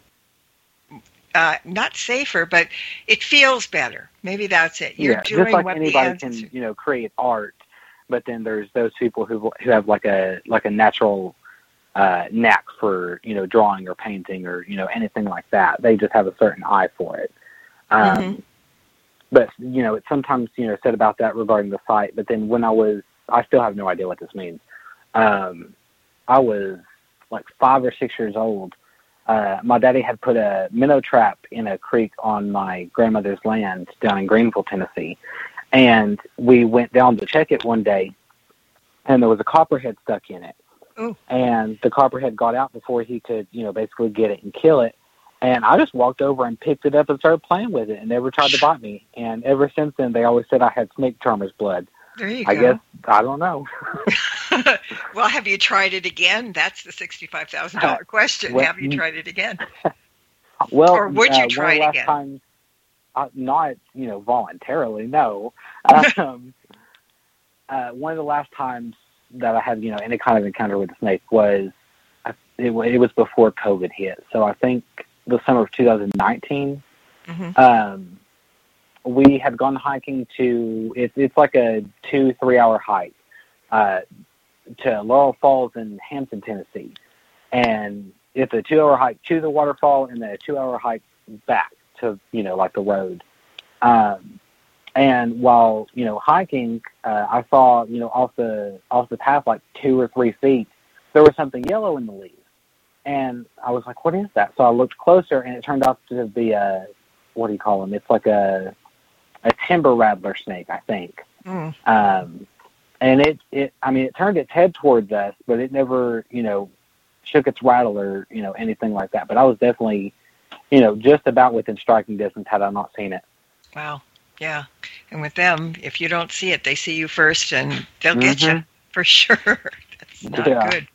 uh, not safer, but it feels better. Maybe that's it. You're yeah, doing just like what anybody the can ancestors... you know create art, but then there's those people who who have like a like a natural uh, knack for you know drawing or painting or you know anything like that. They just have a certain eye for it. Um, mm-hmm. But you know, it's sometimes you know said about that regarding the sight. But then when I was, I still have no idea what this means. Um, I was like five or six years old. Uh, my daddy had put a minnow trap in a creek on my grandmother's land down in Greenville, Tennessee. And we went down to check it one day, and there was a copperhead stuck in it. Ooh. And the copperhead got out before he could, you know, basically get it and kill it. And I just walked over and picked it up and started playing with it, and never tried to bite me. And ever since then, they always said I had snake charmer's blood. There you I go. guess, I don't know. Well, have you tried it again? That's the sixty-five thousand dollars question. Well, have you tried it again? Well, or would you uh, try one of the it again? last times, uh, not, you know, voluntarily, no. Um, uh, one of the last times that I had, you know, any kind of encounter with a snake was, it, it was before COVID hit. So I think the summer of two thousand nineteen, mm-hmm. um, we had gone hiking to, it's it's like a two, three hour hike uh, to Laurel Falls in Hampton, Tennessee. And it's a two hour hike to the waterfall and then a two hour hike back to, you know, like the road. Um, and while, you know, hiking, uh, I saw, you know, off the, off the path, like two or three feet, there was something yellow in the leaves. And I was like, what is that? So I looked closer, and it turned out to be a, what do you call them? It's like a, a timber rattler snake, I think. Mm. Um, and it, it, I mean, it turned its head towards us, but it never, you know, shook its rattle or, you know, anything like that. But I was definitely, you know, just about within striking distance had I not seen it. Wow. Yeah. And with them, if you don't see it, they see you first, and they'll mm-hmm. get you for sure. That's not yeah. good.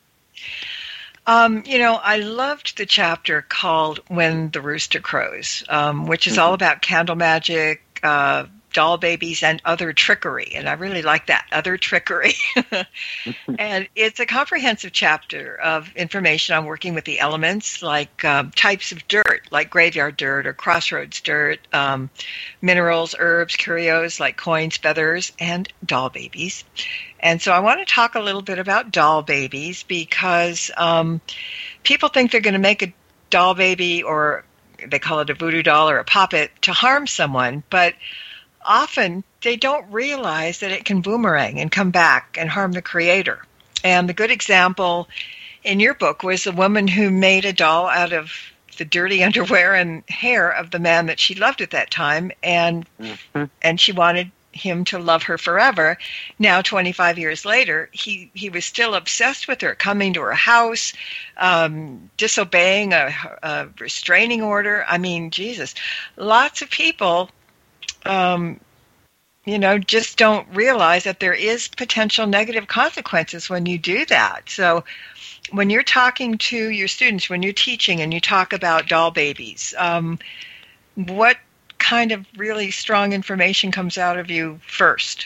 Um, you know, I loved the chapter called When the Rooster Crows, um, which is mm-hmm. all about candle magic, uh, doll babies, and other trickery. And I really like that, other trickery. And it's a comprehensive chapter of information on working with the elements, like um, types of dirt, like graveyard dirt or crossroads dirt, um, minerals, herbs, curios, like coins, feathers, and doll babies. And so I want to talk a little bit about doll babies because um, people think they're going to make a doll baby, or they call it a voodoo doll or a puppet, to harm someone, but often they don't realize that it can boomerang and come back and harm the creator. And the good example in your book was a woman who made a doll out of the dirty underwear and hair of the man that she loved at that time, and mm-hmm. and she wanted him to love her forever. Now, twenty-five years later, he, he was still obsessed with her, coming to her house, um, disobeying a, a restraining order. I mean, Jesus, lots of people Um, you know, just don't realize that there is potential negative consequences when you do that. So when you're talking to your students, when you're teaching and you talk about doll babies, um, what kind of really strong information comes out of you first?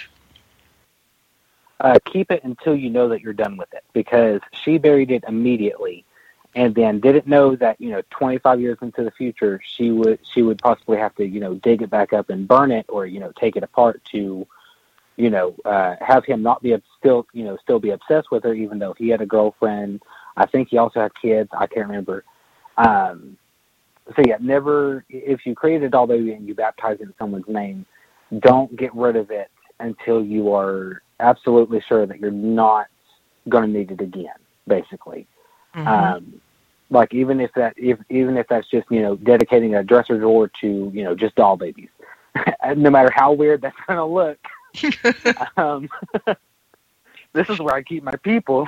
Uh, keep it until you know that you're done with it, because she buried it immediately. And then didn't know that, you know, twenty-five years into the future, she would she would possibly have to, you know, dig it back up and burn it, or, you know, take it apart to you know, uh, have him not be still, you know, still be obsessed with her, even though he had a girlfriend. I think he also had kids. I can't remember. Um, so yeah, never, if you create a doll baby and you baptize it in someone's name, don't get rid of it until you are absolutely sure that you're not going to need it again, basically. Mm-hmm. Um, like even if that, if, even if that's just, you know, dedicating a dresser drawer to, you know, just doll babies, no matter how weird that's going to look. um, this is where I keep my people.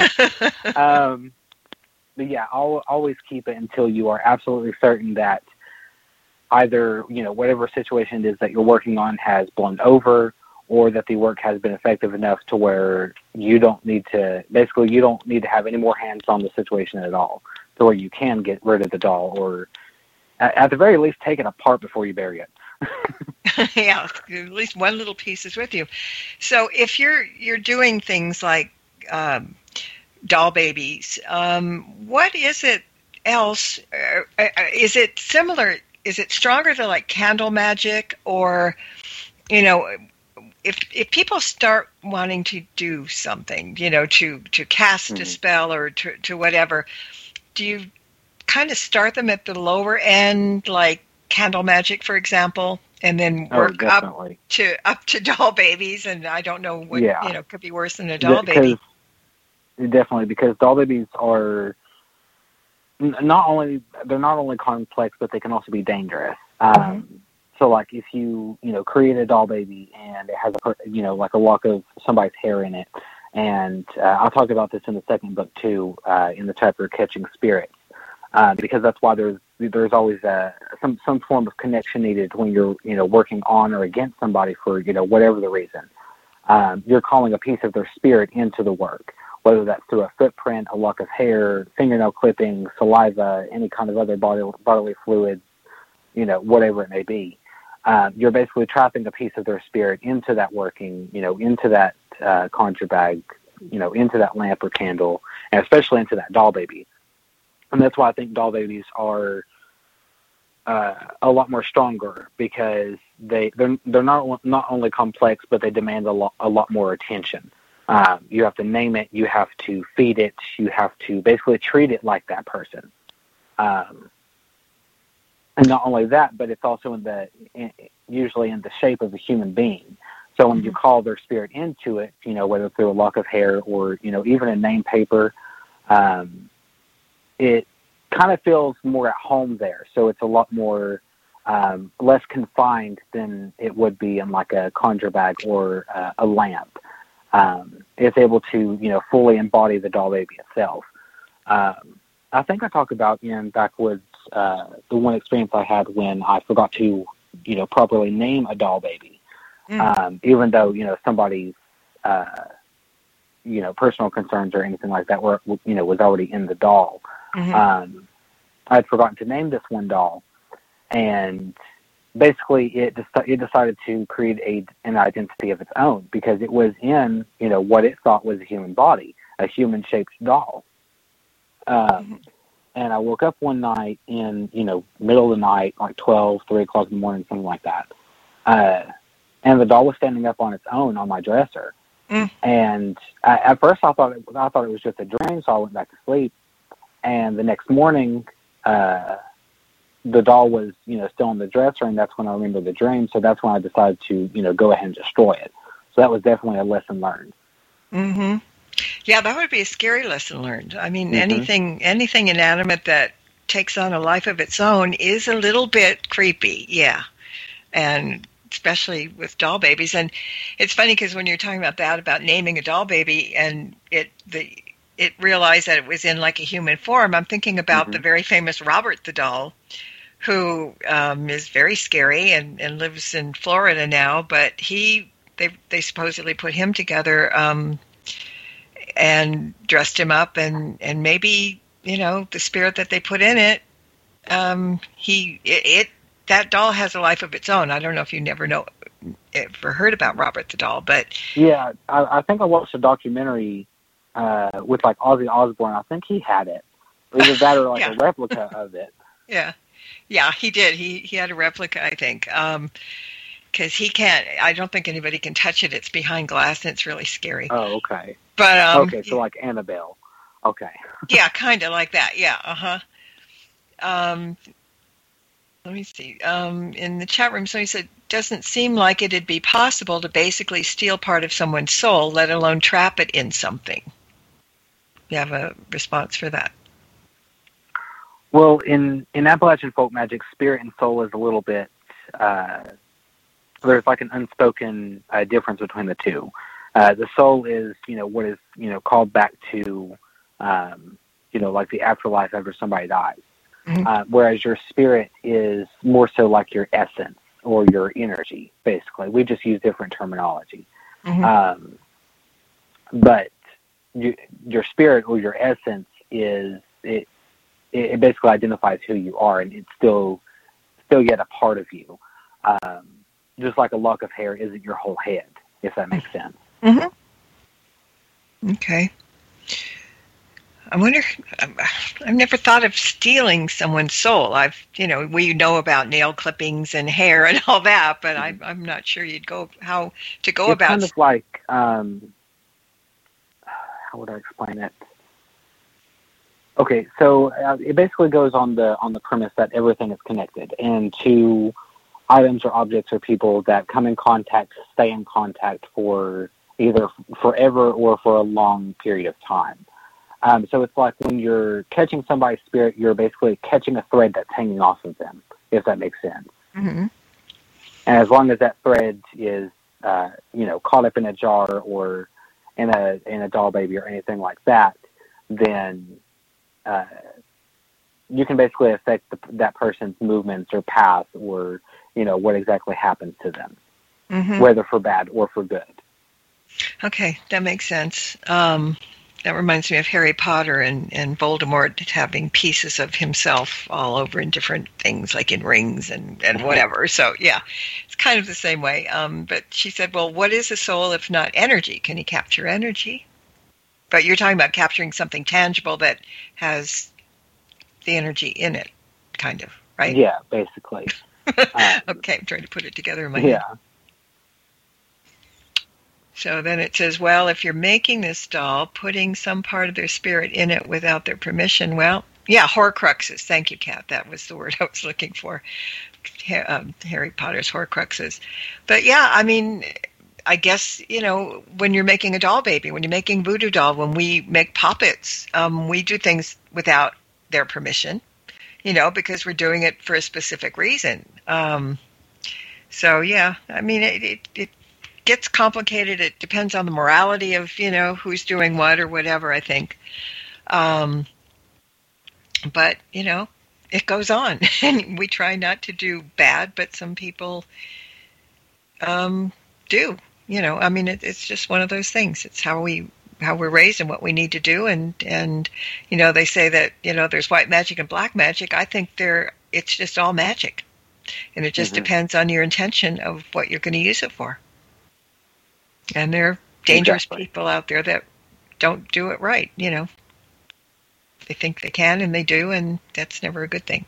um, but yeah, I'll always keep it until you are absolutely certain that either, you know, whatever situation it is that you're working on has blown over, or that the work has been effective enough to where you don't need to, basically you don't need to have any more hands on the situation at all, to where you can get rid of the doll, or at, at the very least take it apart before you bury it. Yeah, at least one little piece is with you. So if you're you're doing things like um, doll babies, um, what is it else? Uh, is it similar? Is it stronger than like candle magic, or, you know, if if people start wanting to do something, you know, to to cast mm-hmm. a spell or to to whatever, do you kind of start them at the lower end, like candle magic, for example, and then work oh, up to up to doll babies? And I don't know what, yeah. you know, could be worse than a doll because, baby. Definitely, because doll babies are not only, they're not only complex, but they can also be dangerous. Um, mm-hmm. So like if you, you know, create a doll baby and it has a, you know, like a lock of somebody's hair in it. And uh, I'll talk about this in the second book too, uh, in the chapter Catching Spirits, uh, because that's why there's, there's always a, some, some form of connection needed when you're, you know, working on or against somebody for, you know, whatever the reason. Um, you're calling a piece of their spirit into the work, whether that's through a footprint, a lock of hair, fingernail clippings, saliva, any kind of other body, bodily fluids, you know, whatever it may be. Uh, you're basically trapping a piece of their spirit into that working, you know, into that uh, conjure bag, you know, into that lamp or candle, and especially into that doll baby. And that's why I think doll babies are uh, a lot more stronger, because they they're they're not not only complex, but they demand a lot a lot more attention. Um, you have to name it, you have to feed it, you have to basically treat it like that person. Um, And not only that, but it's also in the in, usually in the shape of a human being. So when you call their spirit into it, you know, whether through a lock of hair or, you know, even a name paper, um, it kind of feels more at home there. So it's a lot more um, less confined than it would be in like a conjure bag or uh, a lamp. Um, it's able to, you know, fully embody the doll baby itself. Um, I think I talked about in Backwoods uh, the one experience I had when I forgot to, you know, properly name a doll baby, mm. um, even though, you know, somebody's, uh, you know, personal concerns or anything like that were, you know, was already in the doll. Mm-hmm. Um, I'd forgotten to name this one doll, and basically it de- it decided to create a an identity of its own, because it was in, you know, what it thought was a human body, a human-shaped doll. Um, mm-hmm. And I woke up one night in, you know, middle of the night, like twelve, three o'clock in the morning, something like that. Uh, and the doll was standing up on its own on my dresser. Mm. And I, at first I thought it, I thought it was just a dream, so I went back to sleep. And the next morning, uh, the doll was, you know, still on the dresser, and that's when I remember the dream. So that's when I decided to, you know, go ahead and destroy it. So that was definitely a lesson learned. Mm-hmm. Yeah, that would be a scary lesson learned. I mean, mm-hmm. anything anything inanimate that takes on a life of its own is a little bit creepy, yeah. And especially with doll babies. And it's funny because when you're talking about that, about naming a doll baby, and it the it realized that it was in like a human form, I'm thinking about mm-hmm. the very famous Robert the doll, who um, is very scary and, and lives in Florida now, but he they they supposedly put him together um and dressed him up, and, and maybe, you know, the spirit that they put in it, um, he, it, it, that doll has a life of its own. I don't know if you never know, ever heard about Robert the doll, but. Yeah, I, I think I watched a documentary, uh, with like Ozzy Osbourne. I think he had it. Either that or like yeah. a replica of it. Yeah. Yeah, he did. He, he had a replica, I think. Um, because he can't. I don't think anybody can touch it. It's behind glass, and it's really scary. Oh, okay. But um, okay, so like Annabelle. Okay. Yeah, kind of like that. Yeah. Uh huh. Um, let me see. Um, in the chat room, somebody said, "Doesn't seem like it'd be possible to basically steal part of someone's soul, let alone trap it in something." You have a response for that? Well, in in Appalachian folk magic, spirit and soul is a little bit. Uh, there's like an unspoken uh, difference between the two. Uh, the soul is, you know, what is, you know, called back to, um, you know, like the afterlife after somebody dies. Mm-hmm. Uh, whereas your spirit is more so like your essence or your energy, basically. We just use different terminology. Mm-hmm. Um, but you, your spirit or your essence is, it, it basically identifies who you are, and it's still, still yet a part of you. Um, just like a lock of hair isn't your whole head, if that makes sense. Mm-hmm. Okay. I wonder, I've never thought of stealing someone's soul. I've, you know, we know about nail clippings and hair and all that, but mm-hmm. I, I'm not sure you'd go, how to go it's about. It's kind of like, um, how would I explain it? Okay, so uh, it basically goes on the on the premise that everything is connected, and to items or objects or people that come in contact, stay in contact for either forever or for a long period of time. Um, so it's like when you're catching somebody's spirit, you're basically catching a thread that's hanging off of them, if that makes sense. Mm-hmm. And as long as that thread is, uh, you know, caught up in a jar or in a in a doll baby or anything like that, then uh, you can basically affect the, that person's movements or path or, you know, what exactly happens to them, mm-hmm. whether for bad or for good. Okay, that makes sense. Um, that reminds me of Harry Potter and, and Voldemort having pieces of himself all over in different things, like in rings and, and whatever. So, yeah, it's kind of the same way. Um, but she said, well, what is a soul if not energy? Can you capture energy? But you're talking about capturing something tangible that has the energy in it, kind of, right? Yeah, basically. um, okay, I'm trying to put it together in my yeah. head. So then it says, well, if you're making this doll, putting some part of their spirit in it without their permission, well, yeah, Horcruxes. Thank you, Kat. That was the word I was looking for. Um, Harry Potter's Horcruxes. But yeah, I mean, I guess, you know, when you're making a doll baby, when you're making voodoo doll, when we make puppets, um, we do things without their permission, you know, because we're doing it for a specific reason. Um, so, yeah, I mean, it, it, it gets complicated. It depends on the morality of, you know, who's doing what or whatever, I think. Um, but, you know, it goes on. And we try not to do bad, but some people um, do. You know, I mean, it, it's just one of those things. It's how we how we're raised and what we need to do. And, and, you know, they say that, you know, there's white magic and black magic. I think there it's just all magic. And it just mm-hmm. depends on your intention of what you're going to use it for. And there are dangerous exactly. people out there that don't do it right, you know. They think they can and they do, and that's never a good thing.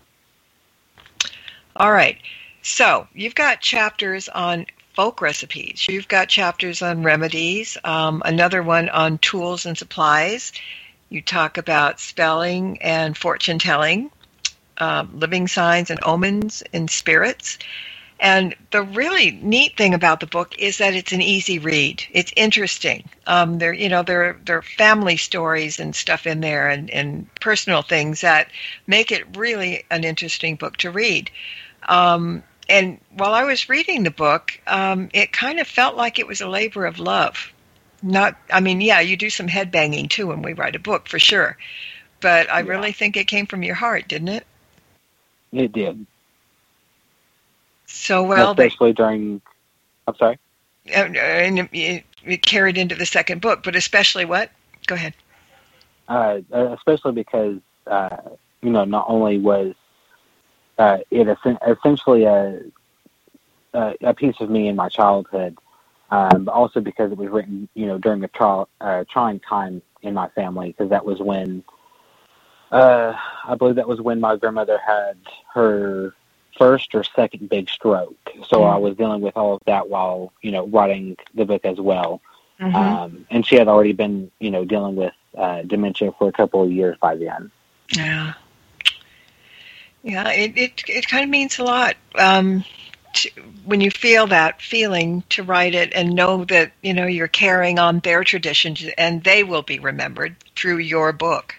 All right. So you've got chapters on folk recipes. You've got chapters on remedies, um, another one on tools and supplies. You talk about spelling and fortune telling, uh, living signs and omens and spirits. And the really neat thing about the book is that it's an easy read. It's interesting. Um, there, you know, there, there are family stories and stuff in there, and, and personal things that make it really an interesting book to read. Um, and while I was reading the book, um, it kind of felt like it was a labor of love. Not, I mean, yeah, you do some head banging too when we write a book, for sure. But I yeah. really think it came from your heart, didn't it? It did. So well, especially they, during. I'm sorry. And it, it carried into the second book, but especially what? Go ahead. Uh, especially because uh, you know, not only was uh, it essentially a, a a piece of me in my childhood, um, but also because it was written, you know, during a trial, uh, trying time in my family, because that was when uh, I believe that was when my grandmother had her first or second big stroke. So Mm-hmm. I was dealing with all of that while, you know, writing the book as well. Mm-hmm. Um, and she had already been, you know, dealing with uh, dementia for a couple of years by then. Yeah. Yeah, it, it, it kind of means a lot um, to, when you feel that feeling to write it and know that, you know, you're carrying on their traditions and they will be remembered through your book.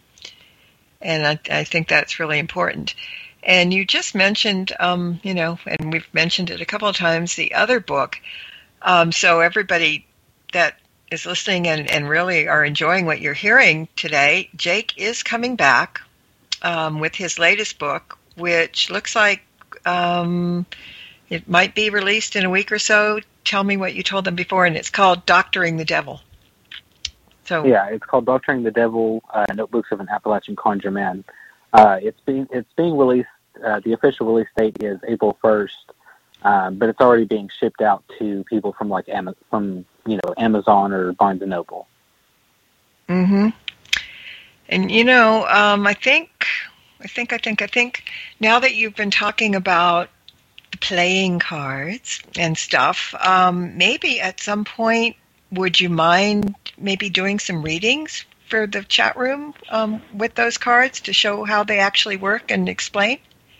And I, I think that's really important. And you just mentioned, um, you know, and we've mentioned it a couple of times, the other book. Um, so everybody that is listening and, and really are enjoying what you're hearing today, Jake is coming back um, with his latest book, which looks like um, it might be released in a week or so. Tell me what you told them before, and it's called Doctoring the Devil. So yeah, it's called Doctoring the Devil: uh, Notebooks of an Appalachian Conjure Man. Uh, it's being it's being released. Uh, the official release date is April first, um, but it's already being shipped out to people from like Am- from you know Amazon or Barnes and Noble. Mm-hmm. And you know, um, I think, I think, I think, I think. Now that you've been talking about the playing cards and stuff, um, maybe at some point, would you mind maybe doing some readings for the chat room um, with those cards to show how they actually work and explain?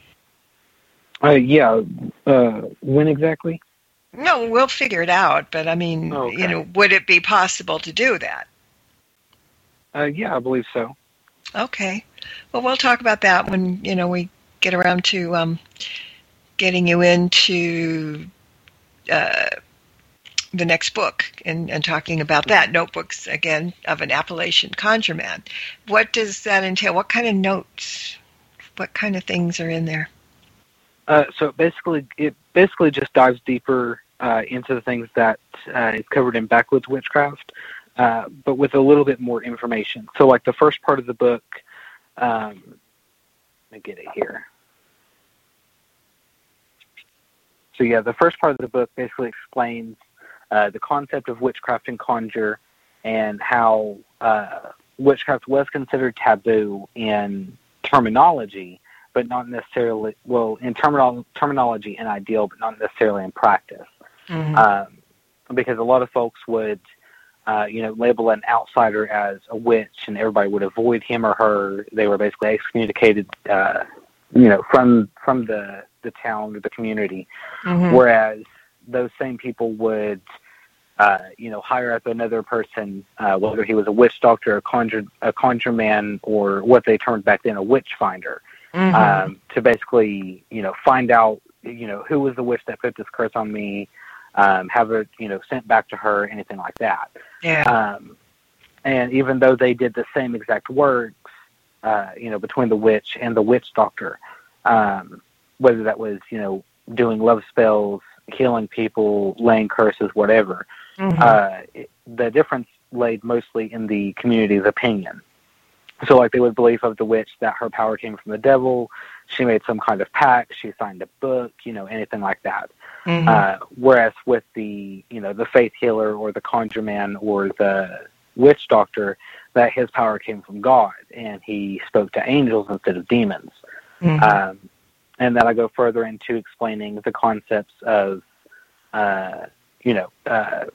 Uh, yeah. Uh, when exactly? No, we'll figure it out. But I mean, Oh, okay. you know, would it be possible to do that? Uh, yeah, I believe so. Okay. Well, we'll talk about that when, you know, we get around to um, getting you into uh, the next book and, and talking about that. Notebooks, again, of an Appalachian Conjure Man. What does that entail? What kind of notes? What kind of things are in there? Uh, so basically, it basically just dives deeper uh, into the things that uh, is covered in Backwoods Witchcraft, uh, but with a little bit more information. So, like the first part of the book, um, let me get it here. So, yeah, the first part of the book basically explains uh, the concept of witchcraft and conjure, and how uh, witchcraft was considered taboo in terminology, but not necessarily, well, in terminal, terminology and ideal, but not necessarily in practice. Mm-hmm. Um, because a lot of folks would, uh, you know, label an outsider as a witch, and everybody would avoid him or her. They were basically excommunicated, uh, you know, from from the, the town or the community. Mm-hmm. Whereas those same people would, uh, you know, hire up another person, uh, whether he was a witch doctor, a conjure, a conjure man, or what they termed back then a witch finder. Mm-hmm. Um, to basically, you know, find out, you know, who was the witch that put this curse on me, um, have it, you know, sent back to her, anything like that. Yeah. Um, and even though they did the same exact works, uh, you know, between the witch and the witch doctor, um, whether that was, you know, doing love spells, healing people, laying curses, whatever, Mm-hmm. uh, it, the difference laid mostly in the community's opinion. So, like, they would believe of the witch that her power came from the devil, she made some kind of pact, she signed a book, you know, anything like that. Mm-hmm. Uh, whereas with the, you know, the faith healer or the conjure man or the witch doctor, that his power came from God, and he spoke to angels instead of demons. Mm-hmm. Um, and then I go further into explaining the concepts of, uh, you know, uh,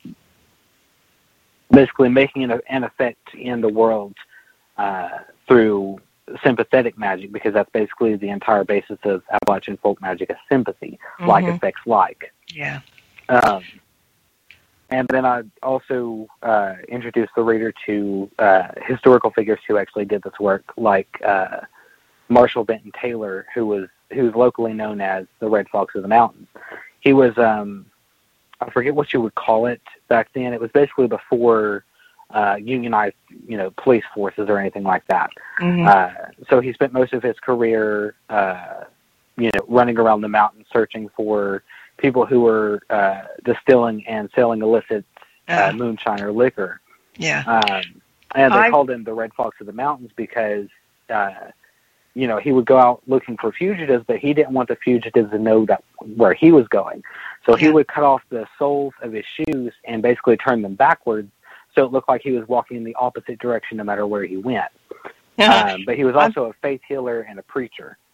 basically making an, an effect in the world Uh, through sympathetic magic, because that's basically the entire basis of Appalachian folk magic, is sympathy, Mm-hmm. like affects like. Yeah. Um, and then I also uh, introduced the reader to uh, historical figures who actually did this work, like uh, Marshall Benton Taylor, who was who's locally known as the Red Fox of the Mountains. He was, um, I forget what you would call it back then. It was basically before Uh, unionized, you know, police forces or anything like that. Mm-hmm. Uh, so he spent most of his career, uh, you know, running around the mountains searching for people who were uh, distilling and selling illicit uh, Uh, moonshine or liquor. yeah. Um, and they I- called him the Red Fox of the Mountains because, uh, you know, he would go out looking for fugitives, but he didn't want the fugitives to know that where he was going. So he Yeah. would cut off the soles of his shoes and basically turn them backwards, so it looked like he was walking in the opposite direction no matter where he went. Um, but he was also a faith healer and a preacher.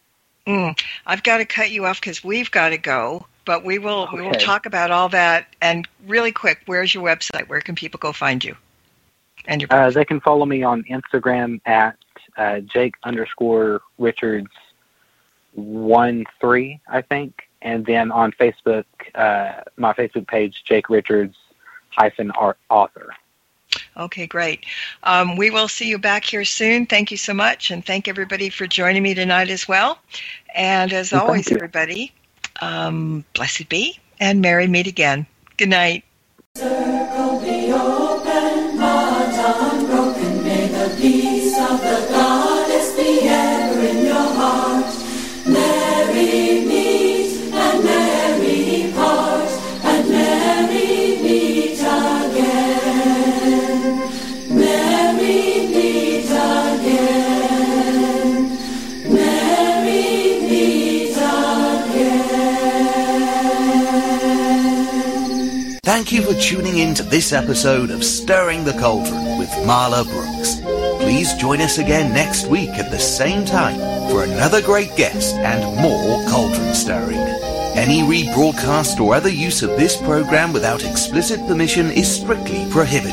Mm, I've got to cut you off because we've got to go. But we will okay. we will talk about all that. And really quick, where's your website? Where can people go find you? And your uh, they can follow me on Instagram at uh, Jake underscore Richards one three, I think. And then on Facebook, uh, my Facebook page, Jake Richards hyphen author. Okay, great. Um, we will see you back here soon. Thank you so much, and thank everybody for joining me tonight as well. And as well, always, everybody, um, blessed be, and merry meet again. Good night. Circle be open, but unbroken. May the peace of the goddess be ever in your heart. Merry meet and merry part, and merry meet again. Merry meet again. Merry meet again. Thank you for tuning in to this episode of Stirring the Cauldron with Marla Brooks. Please join us again next week at the same time for another great guest and more cauldron stirring. Any rebroadcast or other use of this program without explicit permission is strictly prohibited.